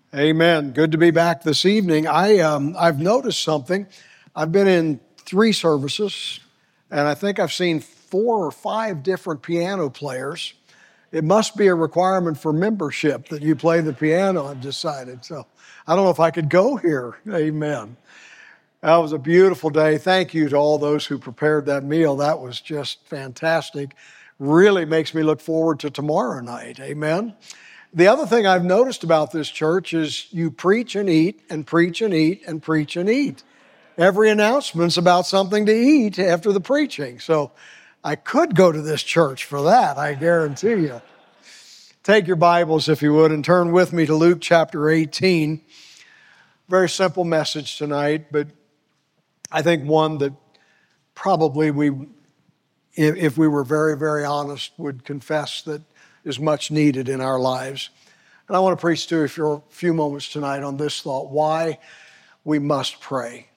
Amen. Good to be back this evening. I've noticed something. I've been in 3 services, and I think I've seen 4 or 5 different piano players. It must be a requirement for membership that you play the piano, I've decided. So I don't know if I could go here. Amen. That was a beautiful day. Thank you to all those who prepared that meal. That was just fantastic. Really makes me look forward to tomorrow night. Amen. The other thing I've noticed about this church is you preach and eat and preach and eat and preach and eat. Every announcement's about something to eat after the preaching. So I could go to this church for that, I guarantee you. Take your Bibles, if you would, and turn with me to Luke chapter 18. Very simple message tonight, but I think one that probably if we were very, very honest, would confess that is much needed in our lives. And I want to preach to you for a few moments tonight on this thought: why we must pray.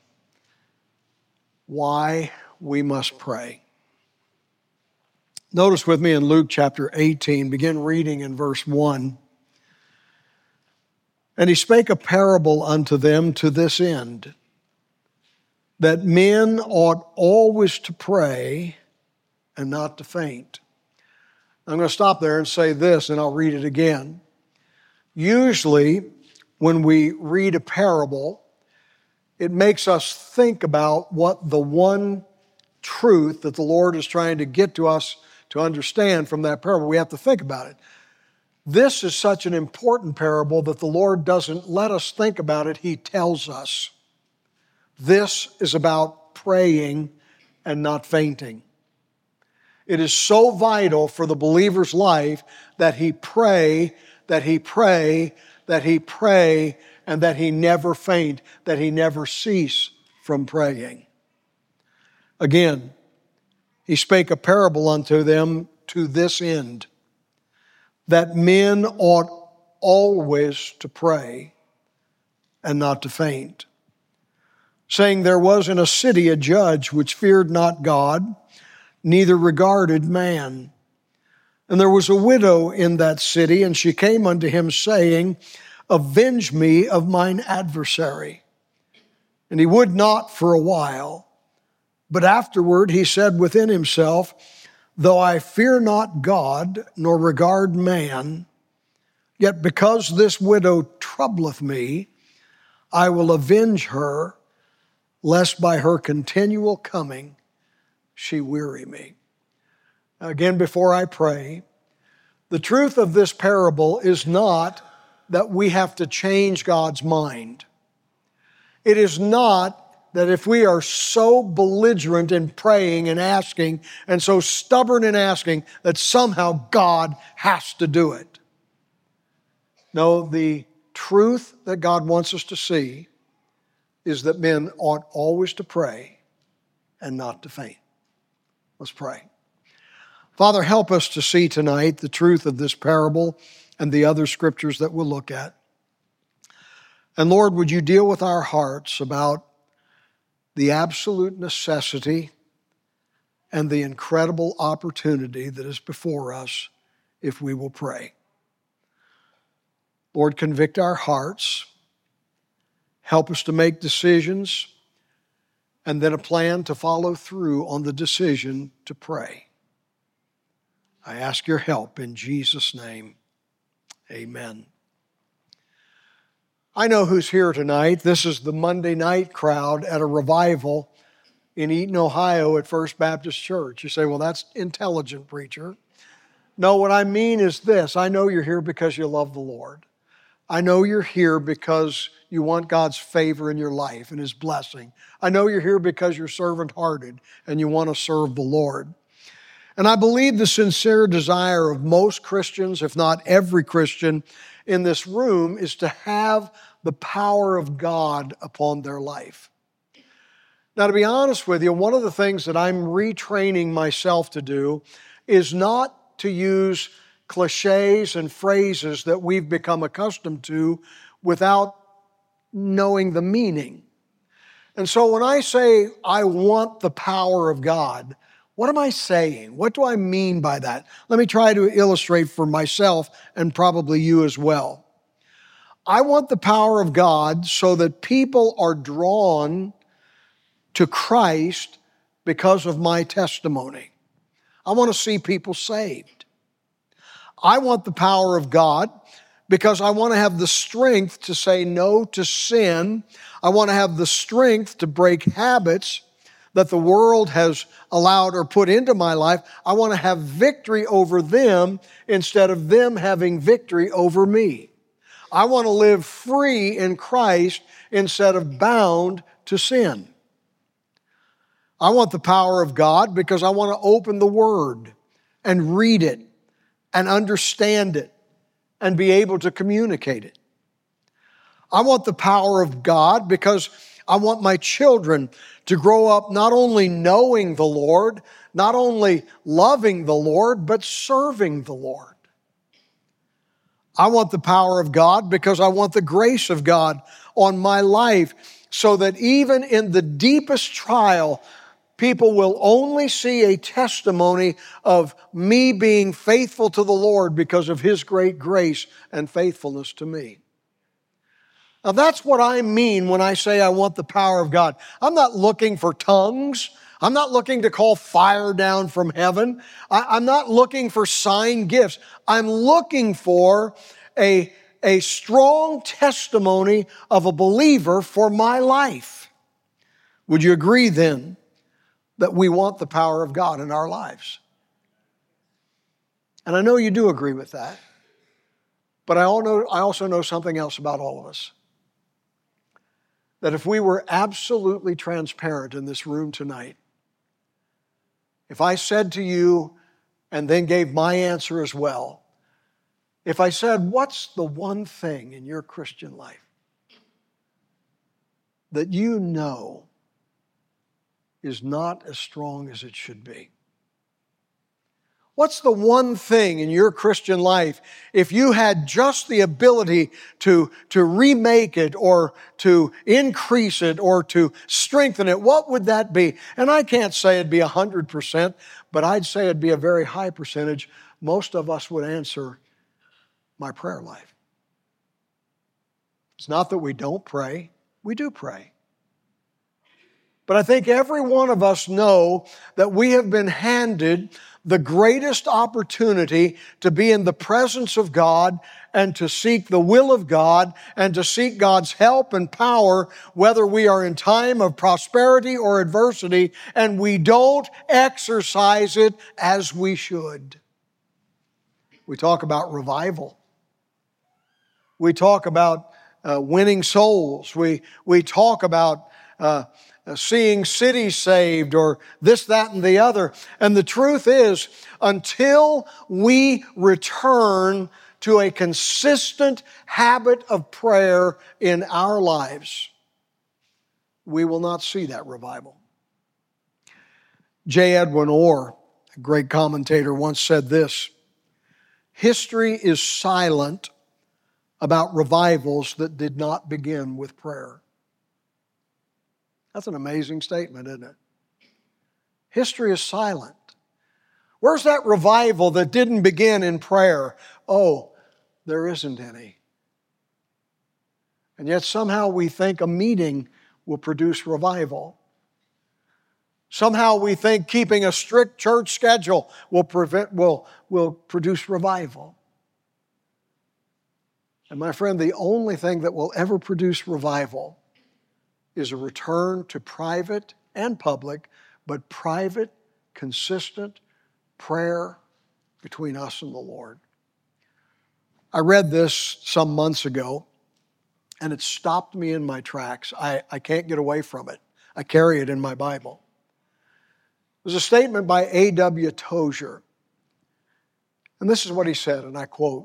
Why we must pray. Notice with me in Luke chapter 18, begin reading in verse 1. And he spake a parable unto them to this end, that men ought always to pray and not to faint. I'm going to stop there and say this, and I'll read it again. Usually, when we read a parable, it makes us think about what the one truth that the Lord is trying to get to us to understand from that parable. We have to think about it. This is such an important parable that the Lord doesn't let us think about it. He tells us. This is about praying and not fainting. It is so vital for the believer's life that he pray, that he pray, that he pray, and that he never faint, that he never cease from praying. Again, he spake a parable unto them to this end, that men ought always to pray and not to faint, saying, there was in a city a judge which feared not God, neither regarded man. And there was a widow in that city, and she came unto him, saying, avenge me of mine adversary. And he would not for a while. But afterward he said within himself, though I fear not God, nor regard man, yet because this widow troubleth me, I will avenge her, lest by her continual coming she weary me. Again, before I pray, the truth of this parable is not that we have to change God's mind. It is not that if we are so belligerent in praying and asking and so stubborn in asking that somehow God has to do it. No, the truth that God wants us to see is that men ought always to pray and not to faint. Let's pray. Father, help us to see tonight the truth of this parable and the other scriptures that we'll look at. And Lord, would you deal with our hearts about the absolute necessity and the incredible opportunity that is before us if we will pray. Lord, convict our hearts. Help us to make decisions and then a plan to follow through on the decision to pray. I ask your help in Jesus' name. Amen. I know who's here tonight. This is the Monday night crowd at a revival in Eaton, Ohio at First Baptist Church. You say, well, that's intelligent, preacher. No, what I mean is this. I know you're here because you love the Lord. I know you're here because you want God's favor in your life and His blessing. I know you're here because you're servant-hearted and you want to serve the Lord. And I believe the sincere desire of most Christians, if not every Christian in this room, is to have the power of God upon their life. Now, to be honest with you, one of the things that I'm retraining myself to do is not to use cliches and phrases that we've become accustomed to without knowing the meaning. And so when I say, I want the power of God, what am I saying? What do I mean by that? Let me try to illustrate for myself and probably you as well. I want the power of God so that people are drawn to Christ because of my testimony. I want to see people saved. I want the power of God because I want to have the strength to say no to sin. I want to have the strength to break habits that the world has allowed or put into my life. I want to have victory over them instead of them having victory over me. I want to live free in Christ instead of bound to sin. I want the power of God because I want to open the Word and read it and understand it and be able to communicate it. I want the power of God because I want my children to grow up not only knowing the Lord, not only loving the Lord, but serving the Lord. I want the power of God because I want the grace of God on my life so that even in the deepest trial, people will only see a testimony of me being faithful to the Lord because of His great grace and faithfulness to me. Now that's what I mean when I say I want the power of God. I'm not looking for tongues. I'm not looking to call fire down from heaven. I'm not looking for sign gifts. I'm looking for a strong testimony of a believer for my life. Would you agree then that we want the power of God in our lives? And I know you do agree with that. But I also know something else about all of us. That if we were absolutely transparent in this room tonight, if I said to you and then gave my answer as well, if I said, what's the one thing in your Christian life that you know is not as strong as it should be? What's the one thing in your Christian life, if you had just the ability to remake it or to increase it or to strengthen it, what would that be? And I can't say it'd be 100%, but I'd say it'd be a very high percentage. Most of us would answer, my prayer life. It's not that we don't pray. We do pray. But I think every one of us know that we have been handed the greatest opportunity to be in the presence of God and to seek the will of God and to seek God's help and power, whether we are in time of prosperity or adversity, and we don't exercise it as we should. We talk about revival. We talk about winning souls. We talk about seeing cities saved or this, that, and the other. And the truth is, until we return to a consistent habit of prayer in our lives, we will not see that revival. J. Edwin Orr, a great commentator, once said this: history is silent about revivals that did not begin with prayer. That's an amazing statement, isn't it? History is silent. Where's that revival that didn't begin in prayer? Oh, there isn't any. And yet somehow we think a meeting will produce revival. Somehow we think keeping a strict church schedule will produce revival. And my friend, the only thing that will ever produce revival is a return to private and public, but private, consistent prayer between us and the Lord. I read this some months ago, and it stopped me in my tracks. I can't get away from it. I carry it in my Bible. It was a statement by A.W. Tozer. And this is what he said, and I quote,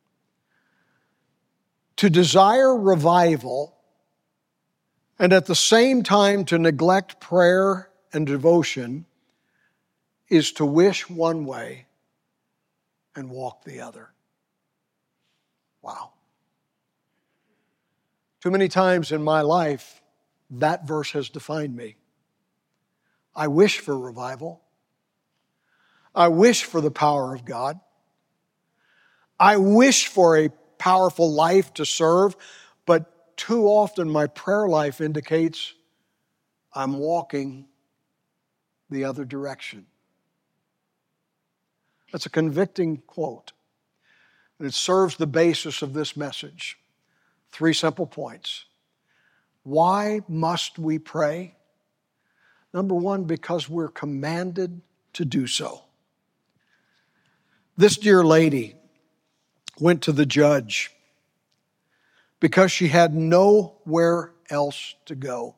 "To desire revival and at the same time to neglect prayer and devotion is to wish one way and walk the other." Wow. Too many times in my life, that verse has defined me. I wish for revival. I wish for the power of God. I wish for a powerful life to serve, but too often my prayer life indicates I'm walking the other direction. That's a convicting quote, and it serves the basis of this message. 3 simple points. Why must we pray? Number 1, because we're commanded to do so. This dear lady went to the judge because she had nowhere else to go.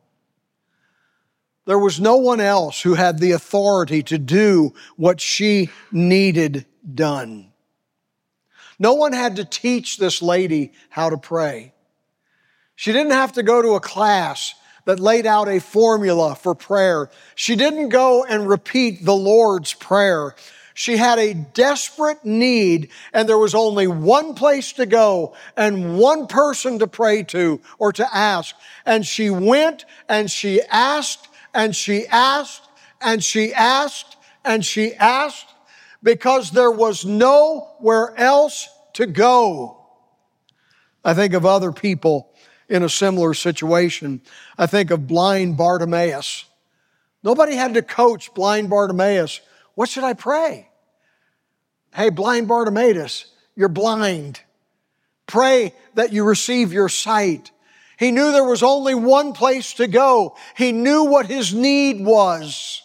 There was no one else who had the authority to do what she needed done. No one had to teach this lady how to pray. She didn't have to go to a class that laid out a formula for prayer. She didn't go and repeat the Lord's Prayer. She had a desperate need, and there was only one place to go and one person to pray to or to ask. And she went and she asked and she asked and she asked and she asked because there was nowhere else to go. I think of other people in a similar situation. I think of blind Bartimaeus. Nobody had to coach blind Bartimaeus. What should I pray? Hey, blind Bartimaeus, you're blind. Pray that you receive your sight. He knew there was only one place to go. He knew what his need was.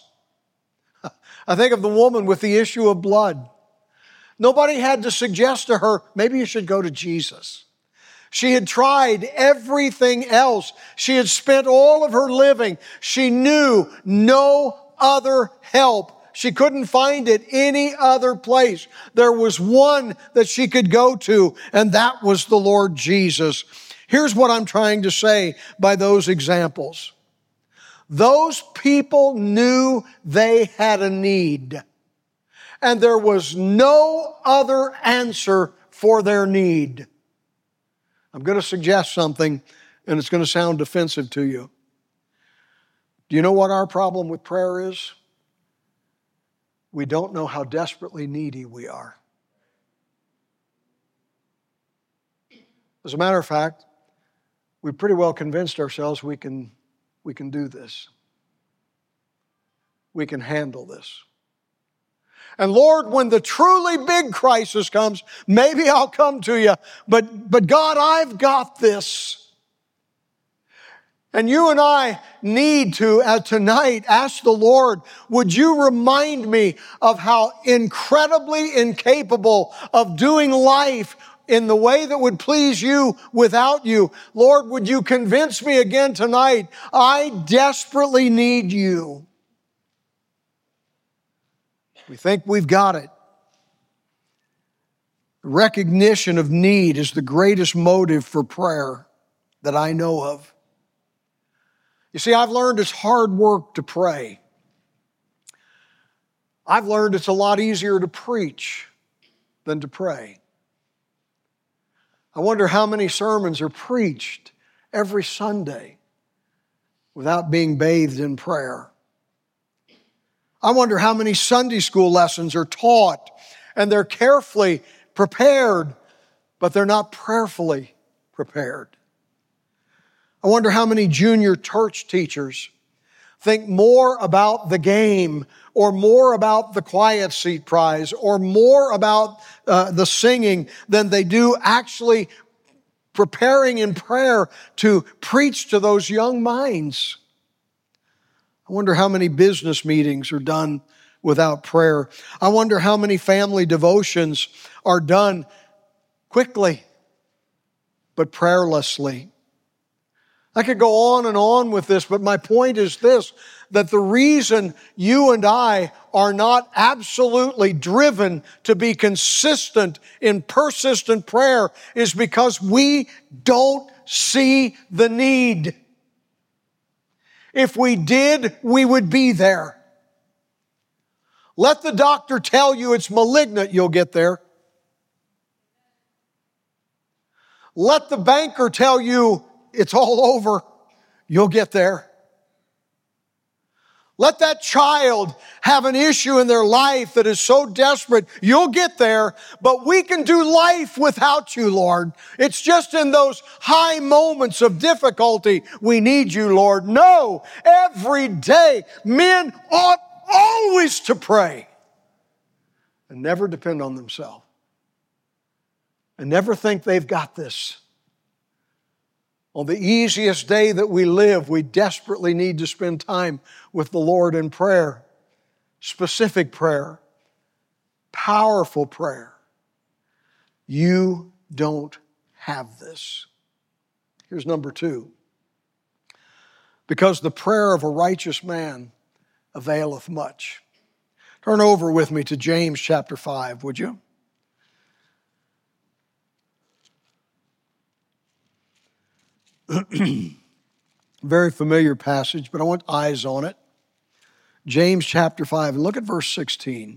I think of the woman with the issue of blood. Nobody had to suggest to her, maybe you should go to Jesus. She had tried everything else. She had spent all of her living. She knew no other help. She couldn't find it any other place. There was one that she could go to, and that was the Lord Jesus. Here's what I'm trying to say by those examples. Those people knew they had a need, and there was no other answer for their need. I'm going to suggest something, and it's going to sound offensive to you. Do you know what our problem with prayer is? We don't know how desperately needy we are. As a matter of fact, we pretty well convinced ourselves we can do this. We can handle this. And Lord, when the truly big crisis comes, maybe I'll come to you. But God, I've got this. And you and I need to, tonight, ask the Lord, would you remind me of how incredibly incapable of doing life in the way that would please you without you. Lord, would you convince me again tonight, I desperately need you. We think we've got it. Recognition of need is the greatest motive for prayer that I know of. You see, I've learned it's hard work to pray. I've learned it's a lot easier to preach than to pray. I wonder how many sermons are preached every Sunday without being bathed in prayer. I wonder how many Sunday school lessons are taught and they're carefully prepared, but they're not prayerfully prepared. I wonder how many junior church teachers think more about the game or more about the quiet seat prize or more about the singing than they do actually preparing in prayer to preach to those young minds. I wonder how many business meetings are done without prayer. I wonder how many family devotions are done quickly but prayerlessly. I could go on and on with this, but my point is this, that the reason you and I are not absolutely driven to be consistent in persistent prayer is because we don't see the need. If we did, we would be there. Let the doctor tell you it's malignant, you'll get there. Let the banker tell you it's all over, you'll get there. Let that child have an issue in their life that is so desperate. You'll get there, but we can do life without you, Lord. It's just in those high moments of difficulty we need you, Lord. No, every day men ought always to pray and never depend on themselves and never think they've got this. On the easiest day that we live, we desperately need to spend time with the Lord in prayer. Specific prayer. Powerful prayer. You don't have this. Here's number 2. Because the prayer of a righteous man availeth much. Turn over with me to James chapter 5, would you? Very familiar passage, but I want eyes on it. James chapter 5, and look at verse 16.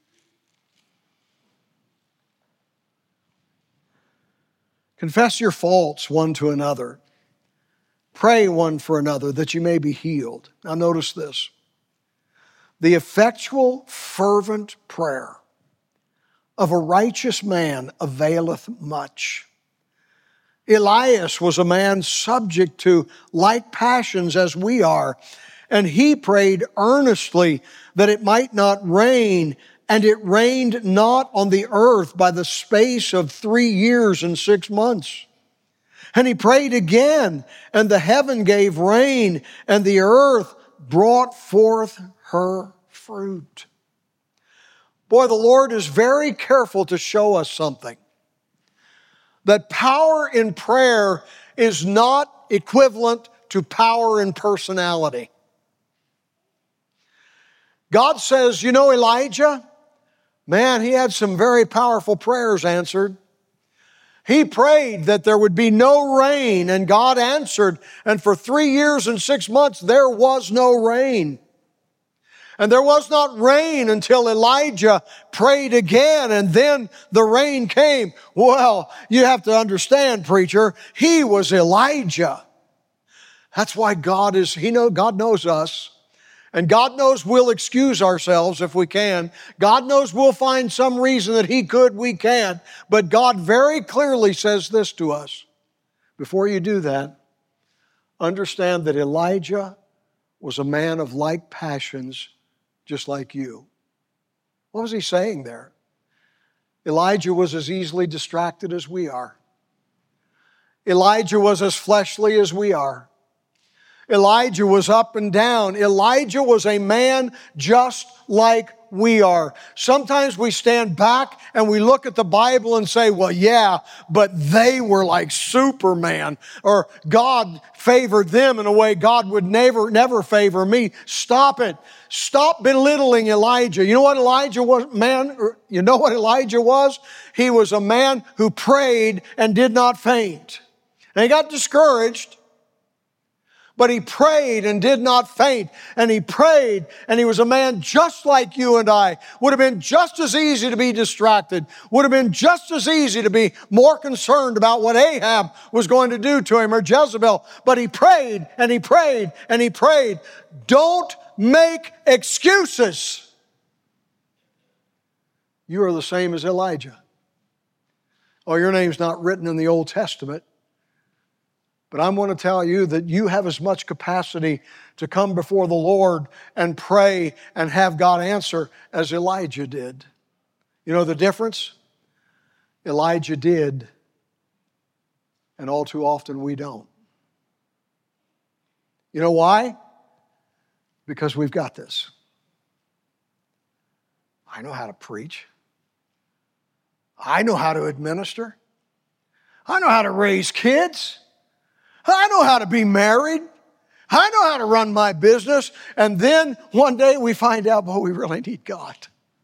Confess your faults one to another. Pray one for another that you may be healed. Now notice this. The effectual, fervent prayer of a righteous man availeth much. Elias was a man subject to like passions as we are, and he prayed earnestly that it might not rain, and it rained not on the earth by the space of 3 years and 6 months. And he prayed again, and the heaven gave rain, and the earth brought forth her fruit. Boy, the Lord is very careful to show us something. That power in prayer is not equivalent to power in personality. God says, you know Elijah? Man, he had some very powerful prayers answered. He prayed that there would be no rain, and God answered. And for 3 years and 6 months, there was no rain. And there was not rain until Elijah prayed again, and then the rain came. Well, you have to understand, preacher, he was Elijah. That's why God knows us. And God knows we'll excuse ourselves if we can. God knows we'll find some reason that he could, we can't. But God very clearly says this to us. Before you do that, understand that Elijah was a man of like passions just like you. What was he saying there? Elijah was as easily distracted as we are. Elijah was as fleshly as we are. Elijah was up and down. Elijah was a man just like we are. Sometimes we stand back and we look at the Bible and say, well, yeah, but they were like Superman, or God favored them in a way God would never favor me. Stop it. Stop belittling Elijah. You know what Elijah was, man? You know what Elijah was? He was a man who prayed and did not faint. And he got discouraged. But he prayed and did not faint. And he prayed, and he was a man just like you and I. Would have been just as easy to be distracted. Would have been just as easy to be more concerned about what Ahab was going to do to him, or Jezebel. But he prayed and he prayed and he prayed. Don't make excuses. You are the same as Elijah. Oh, your name's not written in the Old Testament. But I want to tell you that you have as much capacity to come before the Lord and pray and have God answer as Elijah did. You know the difference? Elijah did, and all too often we don't. You know why? Because we've got this. I know how to preach. I know how to administer. I know how to raise kids. I know how to be married. I know how to run my business. And then one day we find out, boy, we really need God.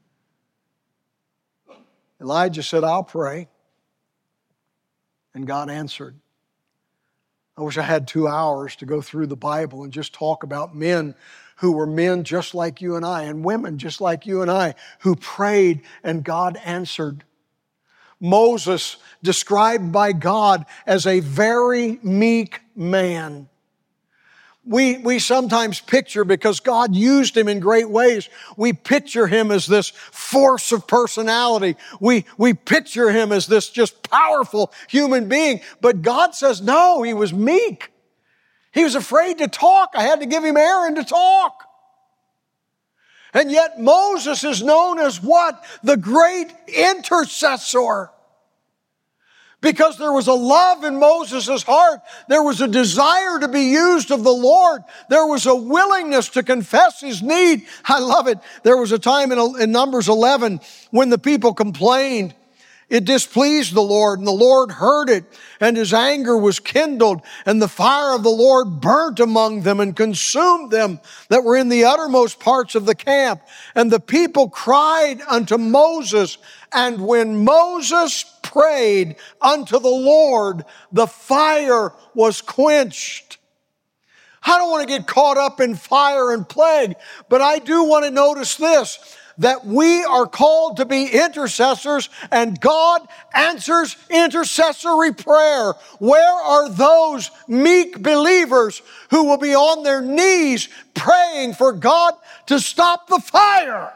Elijah said, I'll pray. And God answered. I wish I had 2 hours to go through the Bible and just talk about men who were men just like you and I, and women just like you and I, who prayed and God answered. Moses, described by God as a very meek man. We sometimes picture, because God used him in great ways, we picture him as this force of personality. We picture him as this just powerful human being. But God says, no, he was meek. He was afraid to talk. I had to give him Aaron to talk. And yet Moses is known as what? The great intercessor. Because there was a love in Moses' heart. There was a desire to be used of the Lord. There was a willingness to confess his need. I love it. There was a time in Numbers 11 when the people complained. It displeased the Lord, and the Lord heard it, and his anger was kindled, and the fire of the Lord burnt among them and consumed them that were in the uttermost parts of the camp. And the people cried unto Moses, and when Moses prayed unto the Lord, the fire was quenched. I don't want to get caught up in fire and plague, but I do want to notice this, that we are called to be intercessors, and God answers intercessory prayer. Where are those meek believers who will be on their knees praying for God to stop the fire?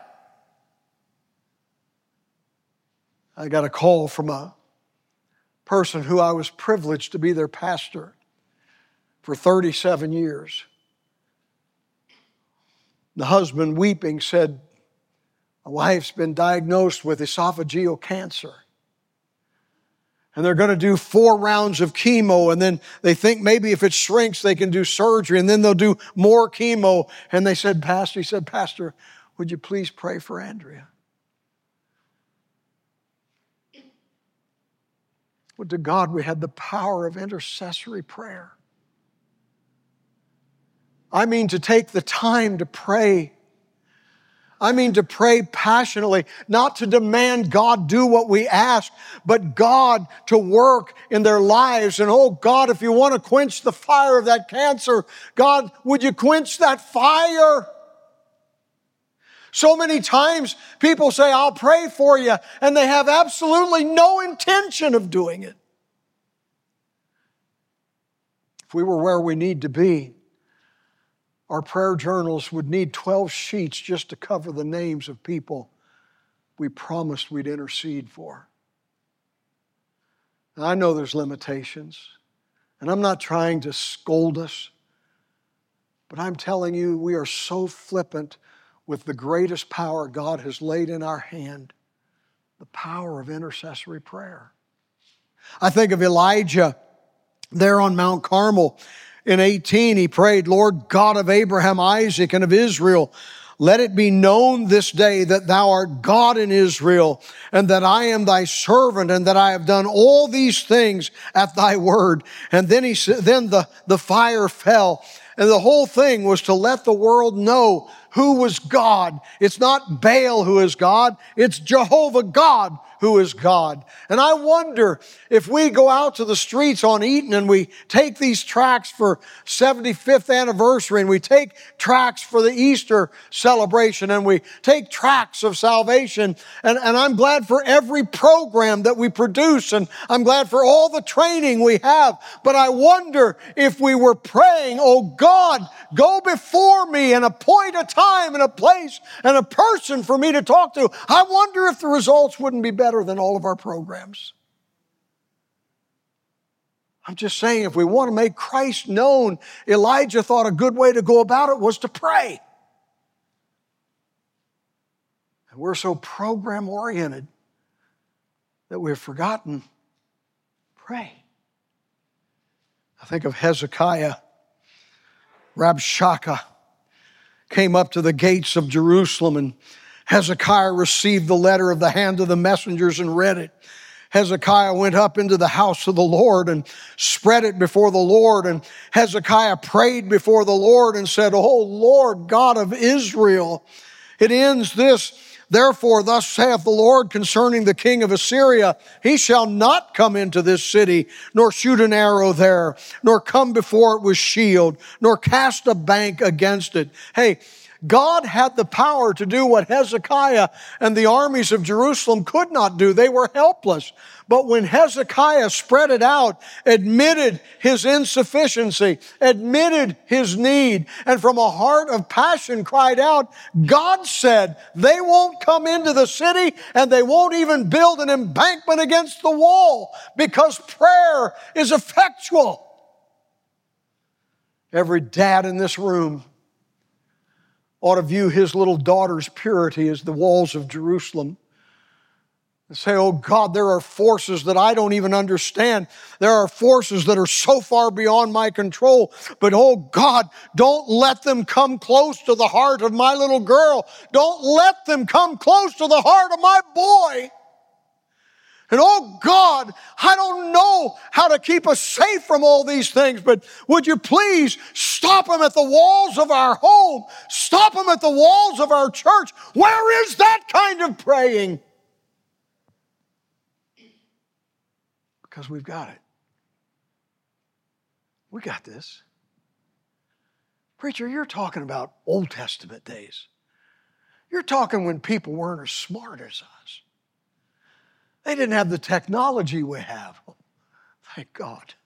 I got a call from a person who I was privileged to be their pastor for 37 years. The husband, weeping, said, my wife's been diagnosed with esophageal cancer. And they're going to do 4 rounds of chemo, and then they think maybe if it shrinks, they can do surgery, and then they'll do more chemo. And they said, Pastor, would you please pray for Andrea? Would to God we had the power of intercessory prayer. I mean, to take the time to pray. I mean, to pray passionately, not to demand God do what we ask, but God to work in their lives. And oh God, if you want to quench the fire of that cancer, God, would you quench that fire? So many times people say, I'll pray for you, and they have absolutely no intention of doing it. If we were where we need to be, our prayer journals would need 12 sheets just to cover the names of people we promised we'd intercede for. Now, I know there's limitations, and I'm not trying to scold us, but I'm telling you, we are so flippant with the greatest power God has laid in our hand, the power of intercessory prayer. I think of Elijah there on Mount Carmel. In 18, he prayed, Lord God of Abraham, Isaac, and of Israel, let it be known this day that thou art God in Israel, and that I am thy servant, and that I have done all these things at thy word. And then the fire fell. And the whole thing was to let the world know who was God. It's not Baal who is God. It's Jehovah God who is God. And I wonder if we go out to the streets on Eaton and we take these tracts for 75th anniversary, and we take tracts for the Easter celebration, and we take tracts of salvation. And I'm glad for every program that we produce, and I'm glad for all the training we have. But I wonder if we were praying, oh God, go before me and appoint a time and a place and a person for me to talk to. I wonder if the results wouldn't be better than all of our programs. I'm just saying, if we want to make Christ known, Elijah thought a good way to go about it was to pray. And we're so program-oriented that we've forgotten pray. I think of Hezekiah. Rabshakeh came up to the gates of Jerusalem, and Hezekiah received the letter of the hand of the messengers and read it. Hezekiah went up into the house of the Lord and spread it before the Lord. And Hezekiah prayed before the Lord and said, O Lord God of Israel. It ends this, therefore, thus saith the Lord concerning the king of Assyria, he shall not come into this city, nor shoot an arrow there, nor come before it with shield, nor cast a bank against it. Hey, God had the power to do what Hezekiah and the armies of Jerusalem could not do. They were helpless. But when Hezekiah spread it out, admitted his insufficiency, admitted his need, and from a heart of passion cried out, God said, they won't come into the city and they won't even build an embankment against the wall because prayer is effectual. Every dad in this room ought to view his little daughter's purity as the walls of Jerusalem. And say, oh God, there are forces that I don't even understand. There are forces that are so far beyond my control. But oh God, don't let them come close to the heart of my little girl. Don't let them come close to the heart of my boy. And oh God, I don't know how to keep us safe from all these things, but would you please stop them at the walls of our home? Stop them at the walls of our church. Where is that kind of praying? Because we've got it. We got this. Preacher, you're talking about Old Testament days. You're talking when people weren't as smart as us. They didn't have the technology we have. Oh, thank God.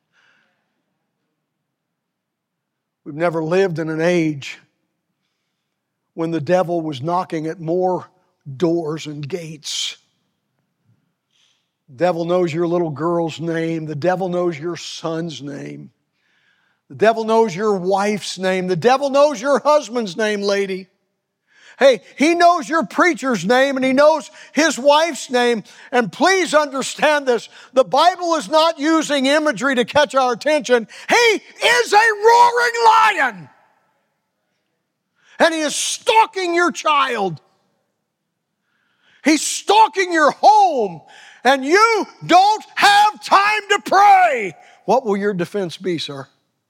We've never lived in an age when the devil was knocking at more doors and gates. The devil knows your little girl's name. The devil knows your son's name. The devil knows your wife's name. The devil knows your husband's name, lady. Hey, he knows your preacher's name and he knows his wife's name. And please understand this. The Bible is not using imagery to catch our attention. He is a roaring lion. And he is stalking your child. He's stalking your home. And you don't have time to pray. What will your defense be, sir?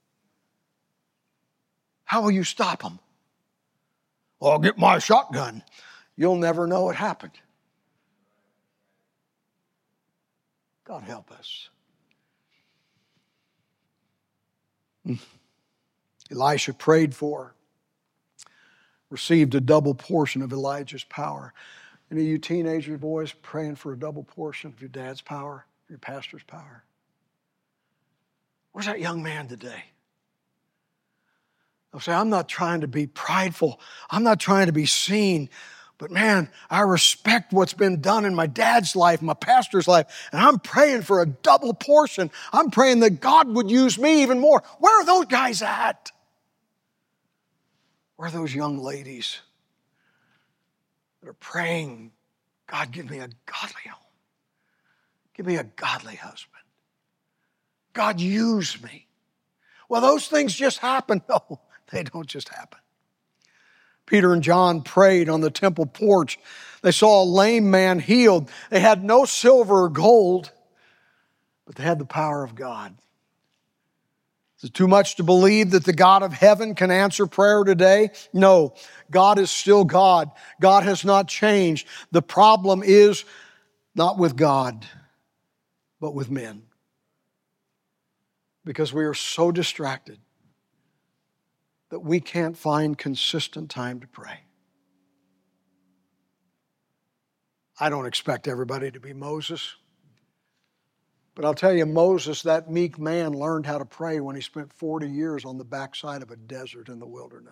How will you stop him? Well, I'll get my shotgun. You'll never know it happened. God help us. Elisha prayed for, received a double portion of Elijah's power. Any of you teenager boys praying for a double portion of your dad's power, your pastor's power? Where's that young man today? They'll say, I'm not trying to be prideful. I'm not trying to be seen. But man, I respect what's been done in my dad's life, my pastor's life, and I'm praying for a double portion. I'm praying that God would use me even more. Where are those guys at? Where are those young ladies that are praying, God, give me a godly home. Give me a godly husband. God, use me. Well, those things just happen. No, they don't just happen. Peter and John prayed on the temple porch. They saw a lame man healed. They had no silver or gold, but they had the power of God. Is it too much to believe that the God of heaven can answer prayer today? No, God is still God. God has not changed. The problem is not with God, but with men. Because we are so distracted that we can't find consistent time to pray. I don't expect everybody to be Moses. But I'll tell you, Moses, that meek man, learned how to pray when he spent 40 years on the backside of a desert in the wilderness.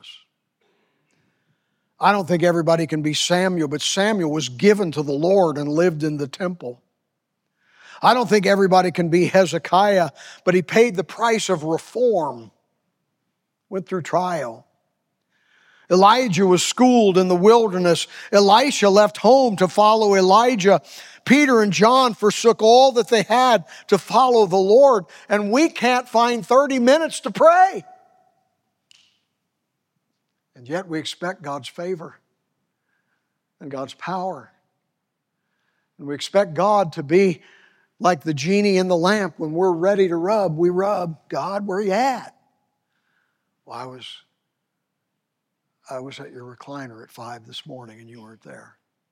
I don't think everybody can be Samuel, but Samuel was given to the Lord and lived in the temple. I don't think everybody can be Hezekiah, but he paid the price of reform, went through trial. Elijah was schooled in the wilderness. Elisha left home to follow Elijah. Peter and John forsook all that they had to follow the Lord, and we can't find 30 minutes to pray. And yet we expect God's favor and God's power. And we expect God to be like the genie in the lamp. When we're ready to rub, we rub. God, where are you at? Well, I was at your recliner at 5 this morning and you weren't there.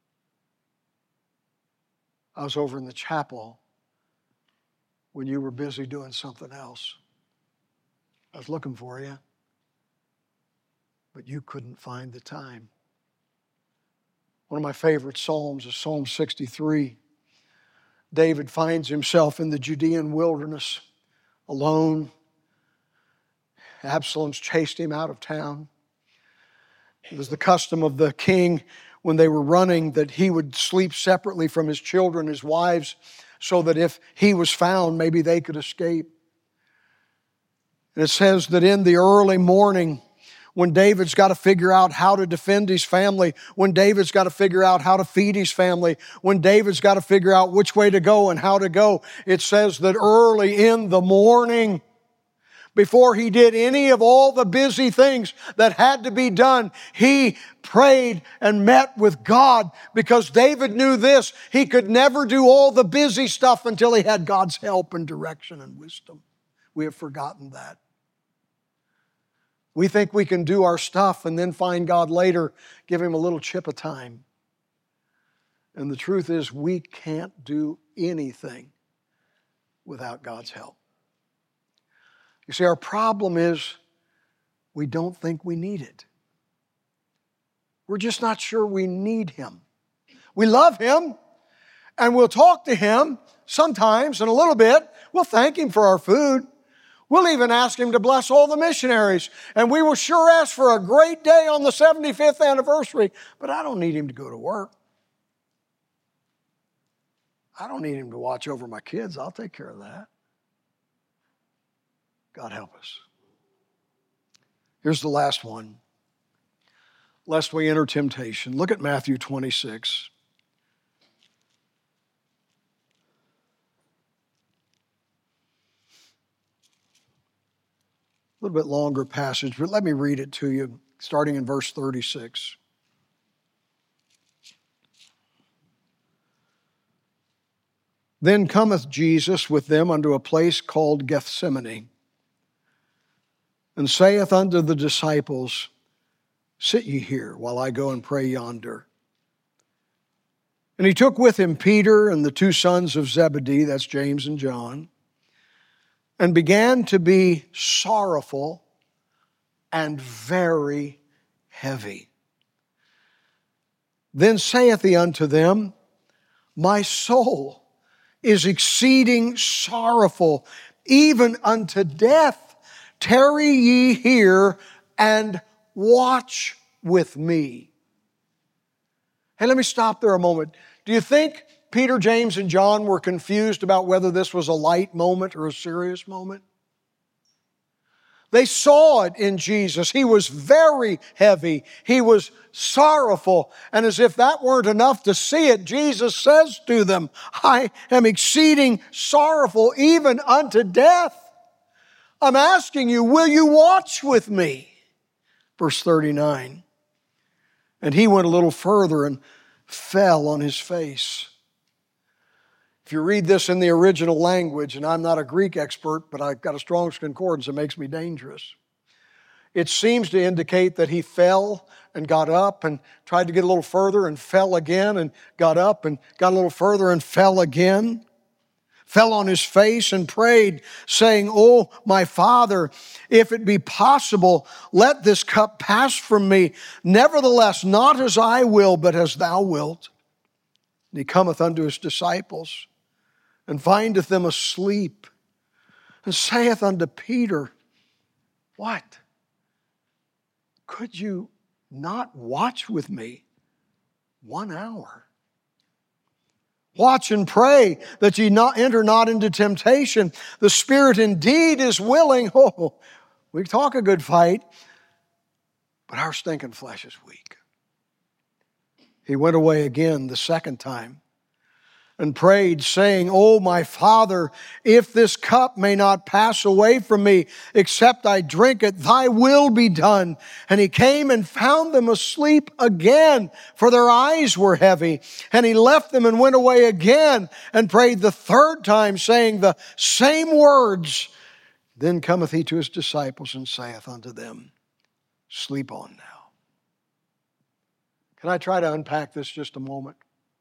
I was over in the chapel when you were busy doing something else. I was looking for you. but you couldn't find the time. One of my favorite Psalms is Psalm 63. David finds himself in the Judean wilderness, alone. Absalom's chased him out of town. It was the custom of the king when they were running that he would sleep separately from his children, his wives, so that if he was found, maybe they could escape. And it says that in the early morning, when David's got to figure out how to defend his family, when David's got to figure out how to feed his family, when David's got to figure out which way to go and how to go, it says that early in the morning, before he did any of all the busy things that had to be done, he prayed and met with God, because David knew this: he could never do all the busy stuff until he had God's help and direction and wisdom. We have forgotten that. We think we can do our stuff and then find God later, give Him a little chip of time. And the truth is, we can't do anything without God's help. You see, our problem is we don't think we need it. We're just not sure we need Him. We love Him, and we'll talk to Him sometimes and a little bit. We'll thank Him for our food. We'll even ask Him to bless all the missionaries. And we will sure ask for a great day on the 75th anniversary. But I don't need Him to go to work. I don't need Him to watch over my kids. I'll take care of that. God help us. Here's the last one. Lest we enter temptation. Look at Matthew 26. A little bit longer passage, but let me read it to you, starting in verse 36. Then cometh Jesus with them unto a place called Gethsemane, and saith unto the disciples, Sit ye here, while I go and pray yonder. And he took with him Peter and the two sons of Zebedee, that's James and John, and began to be sorrowful and very heavy. Then saith he unto them, My soul is exceeding sorrowful, even unto death. Tarry ye here and watch with me. Hey, let me stop there a moment. Do you think Peter, James, and John were confused about whether this was a light moment or a serious moment? They saw it in Jesus. He was very heavy. He was sorrowful. And as if that weren't enough to see it, Jesus says to them, I am exceeding sorrowful, even unto death. I'm asking you, will you watch with me? Verse 39. And he went a little further and fell on his face. If you read this in the original language, and I'm not a Greek expert, but I've got a Strong's Concordance that makes me dangerous. It seems to indicate that he fell and got up and tried to get a little further and fell again and got up and got a little further and fell again. Fell on his face and prayed, saying, Oh, my Father, if it be possible, let this cup pass from me. Nevertheless, not as I will, but as thou wilt. And he cometh unto his disciples, and findeth them asleep, and saith unto Peter, What? Could you not watch with me 1 hour? Watch and pray that ye enter not into temptation. The spirit indeed is willing. Oh, we talk a good fight, but our stinking flesh is weak. He went away again the second time and prayed, saying, Oh, my Father, if this cup may not pass away from me, except I drink it, thy will be done. And he came and found them asleep again, for their eyes were heavy. And he left them and went away again and prayed the third time, saying the same words. Then cometh he to his disciples and saith unto them, Sleep on now. Can I try to unpack this just a moment?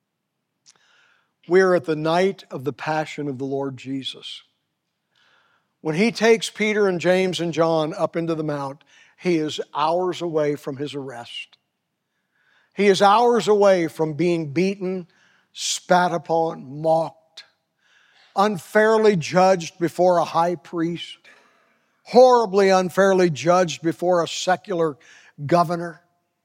We're at the night of the passion of the Lord Jesus. When he takes Peter and James and John up into the mount he is hours away from his arrest. He is hours away from being beaten, spat upon, mocked, unfairly judged before a high priest, horribly unfairly judged before a secular governor.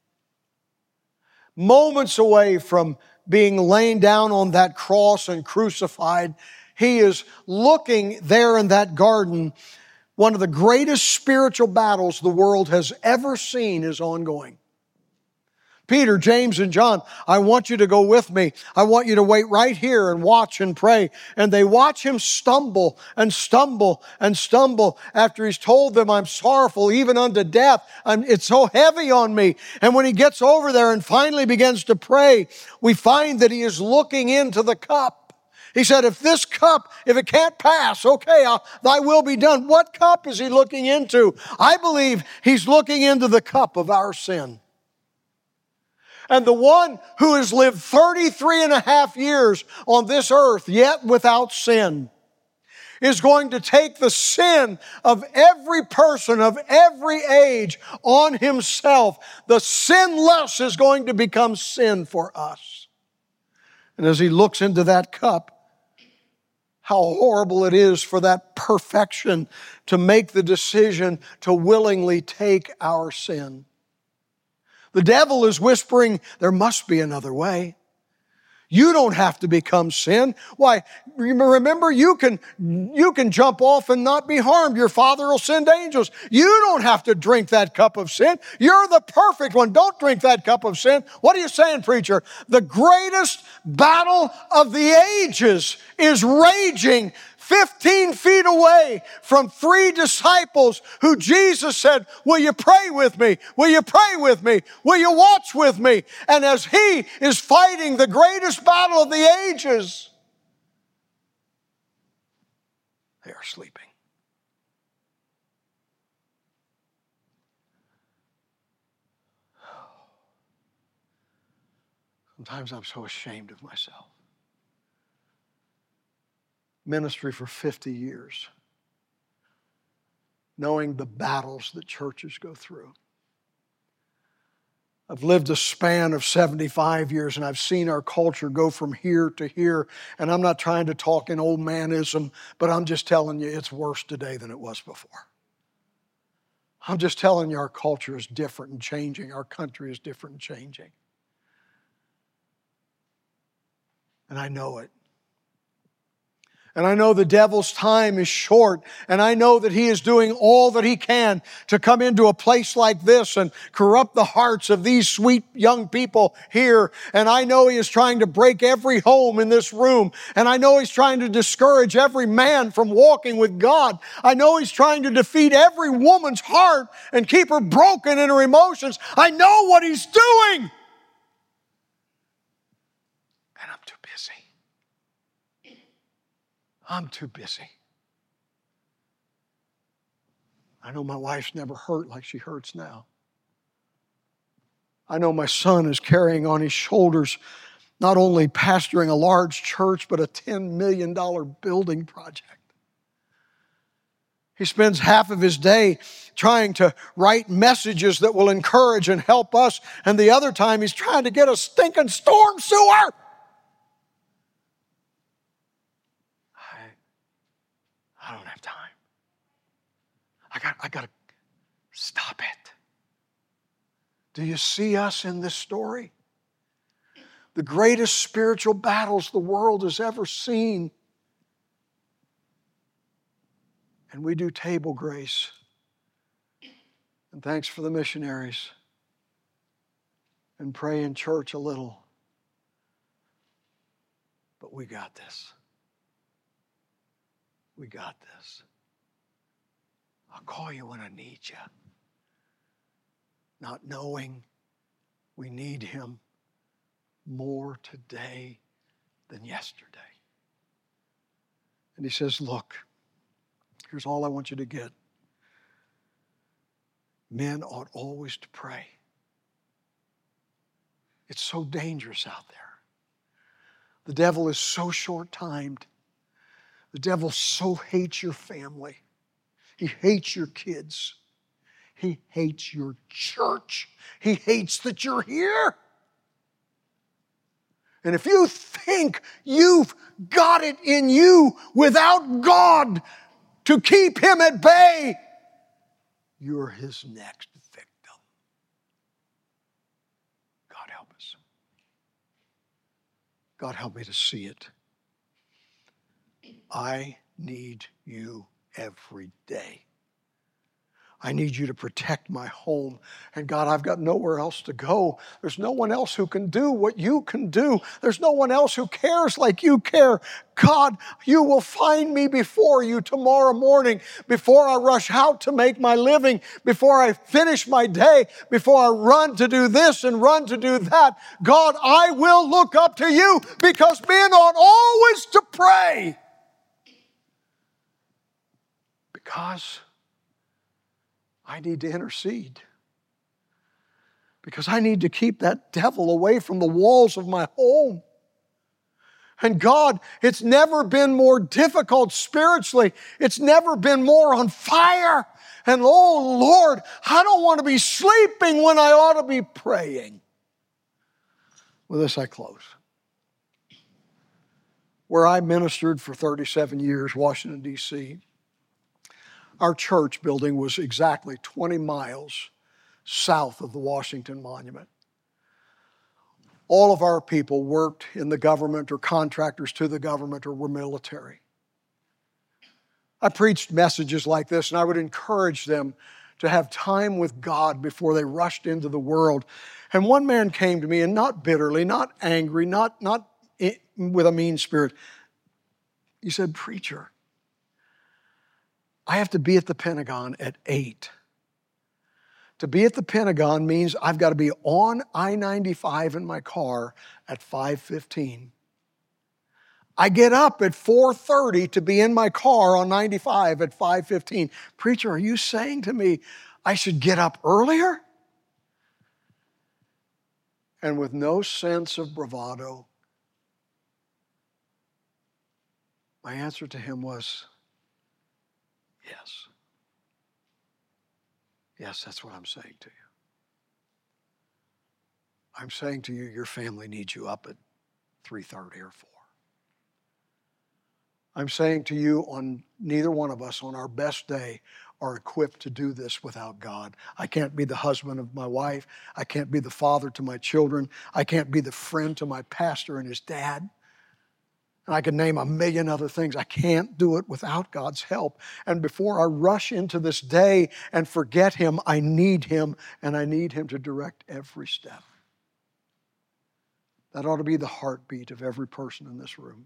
Moments away from being laid down on that cross and crucified, he is looking there in that garden. One of the greatest spiritual battles the world has ever seen is ongoing. Peter, James, and John, I want you to go with me. I want you to wait right here and watch and pray. And they watch him stumble and stumble and stumble after he's told them, I'm sorrowful even unto death. It's so heavy on me. And when he gets over there and finally begins to pray, we find that he is looking into the cup. He said, if this cup, if it can't pass, okay, thy will be done. What cup is he looking into? I believe he's looking into the cup of our sin. And the one who has lived 33 and a half years on this earth, yet without sin, is going to take the sin of every person of every age on himself. The sinless is going to become sin for us. And as he looks into that cup, how horrible it is for that perfection to make the decision to willingly take our sin. The devil is whispering, there must be another way. You don't have to become sin. Why, remember, you can jump off and not be harmed. Your Father will send angels. You don't have to drink that cup of sin. You're the perfect one. Don't drink that cup of sin. What are you saying, preacher? The greatest battle of the ages is raging 15 feet away from three disciples who Jesus said, will you pray with me? Will you pray with me? Will you watch with me? And as he is fighting the greatest battle of the ages, they are sleeping. Sometimes I'm so ashamed of myself. Ministry for 50 years, knowing the battles that churches go through. I've lived a span of 75 years and I've seen our culture go from here to here. And I'm not trying to talk in old manism, but I'm just telling you it's worse today than it was before. I'm just telling you our culture is different and changing. Our country is different and changing. And I know it. And I know the devil's time is short. And I know that he is doing all that he can to come into a place like this and corrupt the hearts of these sweet young people here. And I know he is trying to break every home in this room. And I know he's trying to discourage every man from walking with God. I know he's trying to defeat every woman's heart and keep her broken in her emotions. I know what he's doing. And I'm too busy. I'm too busy. I know my wife's never hurt like she hurts now. I know my son is carrying on his shoulders not only pastoring a large church, but a $10 million building project. He spends half of his day trying to write messages that will encourage and help us, and the other time he's trying to get a stinking storm sewer. I don't have time. I got to stop it. Do you see us in this story? The greatest spiritual battles the world has ever seen. And we do table grace. And thanks for the missionaries. And pray in church a little. But we got this. We got this. I'll call you when I need you. Not knowing we need him more today than yesterday. And he says, look, here's all I want you to get. Men ought always to pray. It's so dangerous out there. The devil is so short-timed. The devil so hates your family. He hates your kids. He hates your church. He hates that you're here. And if you think you've got it in you without God to keep Him at bay, you're His next victim. God help us. God help me to see it. I need you every day. I need you to protect my home. And God, I've got nowhere else to go. There's no one else who can do what you can do. There's no one else who cares like you care. God, you will find me before you tomorrow morning, before I rush out to make my living, before I finish my day, before I run to do this and run to do that. God, I will look up to you because men ought always to pray. Because I need to intercede. Because I need to keep that devil away from the walls of my home. And God, it's never been more difficult spiritually. It's never been more on fire. And oh Lord, I don't want to be sleeping when I ought to be praying. With this I close. Where I ministered for 37 years, Washington, D.C., our church building was exactly 20 miles south of the Washington Monument. All of our people worked in the government or contractors to the government or were military. I preached messages like this, and I would encourage them to have time with God before they rushed into the world. And one man came to me, and not bitterly, not angry, not with a mean spirit. He said, "Preacher, I have to be at the Pentagon at 8. To be at the Pentagon means I've got to be on I-95 in my car at 5:15. I get up at 4:30 to be in my car on 95 at 5:15. Preacher, are you saying to me I should get up earlier?" And with no sense of bravado, my answer to him was, yes. Yes, that's what I'm saying to you. I'm saying to you, your family needs you up at 3:30 or 4. I'm saying to you, neither one of us on our best day are equipped to do this without God. I can't be the husband of my wife. I can't be the father to my children. I can't be the friend to my pastor and his dad. And I could name a million other things. I can't do it without God's help. And before I rush into this day and forget Him, I need Him, and I need Him to direct every step. That ought to be the heartbeat of every person in this room.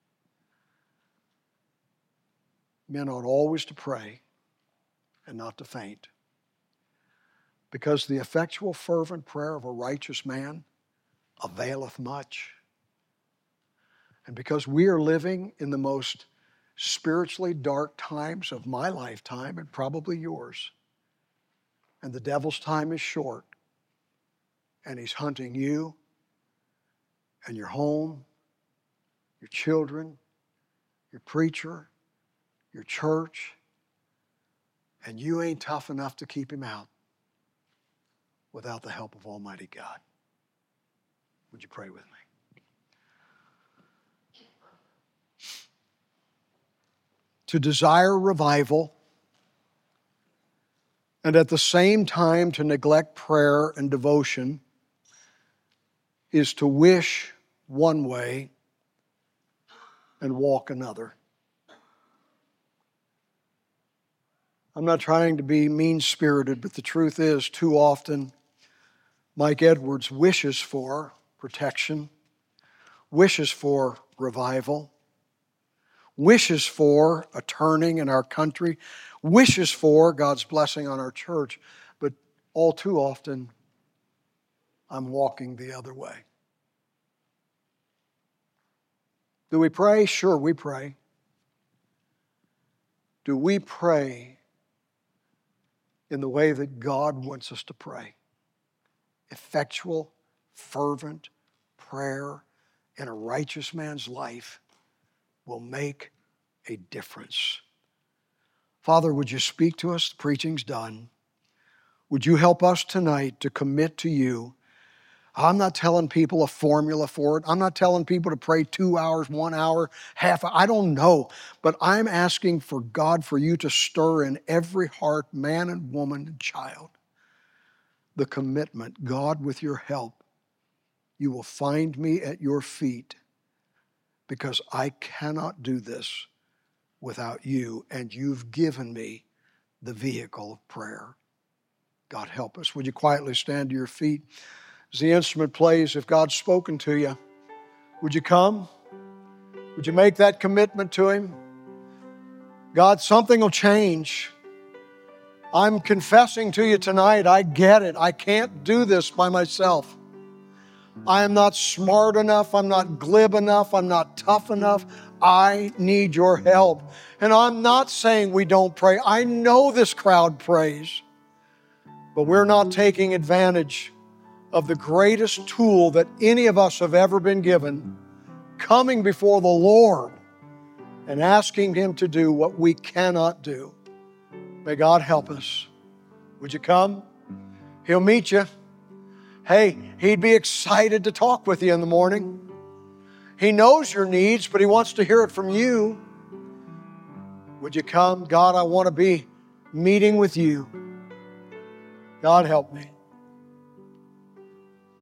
Men ought always to pray and not to faint, because the effectual fervent prayer of a righteous man availeth much. And because we are living in the most spiritually dark times of my lifetime and probably yours, and the devil's time is short, and he's hunting you and your home, your children, your preacher, your church, and you ain't tough enough to keep him out without the help of Almighty God. Would you pray with me? To desire revival and at the same time to neglect prayer and devotion is to wish one way and walk another. I'm not trying to be mean-spirited, but the truth is, too often, Mike Edwards wishes for protection, wishes for revival, wishes for a turning in our country, wishes for God's blessing on our church, but all too often, I'm walking the other way. Do we pray? Sure, we pray. Do we pray in the way that God wants us to pray? Effectual, fervent prayer in a righteous man's life will make a difference. Father, would you speak to us? The preaching's done. Would you help us tonight to commit to you? I'm not telling people a formula for it. I'm not telling people to pray 2 hours, 1 hour, half. I don't know. But I'm asking for God, for you to stir in every heart, man and woman and child, the commitment. God, with your help, you will find me at your feet, because I cannot do this without you, and you've given me the vehicle of prayer. God, help us. Would you quietly stand to your feet? As the instrument plays, if God's spoken to you, would you come? Would you make that commitment to Him? God, something will change. I'm confessing to you tonight, I get it. I can't do this by myself. I am not smart enough. I'm not glib enough. I'm not tough enough. I need your help. And I'm not saying we don't pray. I know this crowd prays. But we're not taking advantage of the greatest tool that any of us have ever been given, coming before the Lord and asking Him to do what we cannot do. May God help us. Would you come? He'll meet you. Hey, He'd be excited to talk with you in the morning. He knows your needs, but He wants to hear it from you. Would you come? God, I want to be meeting with you. God, help me.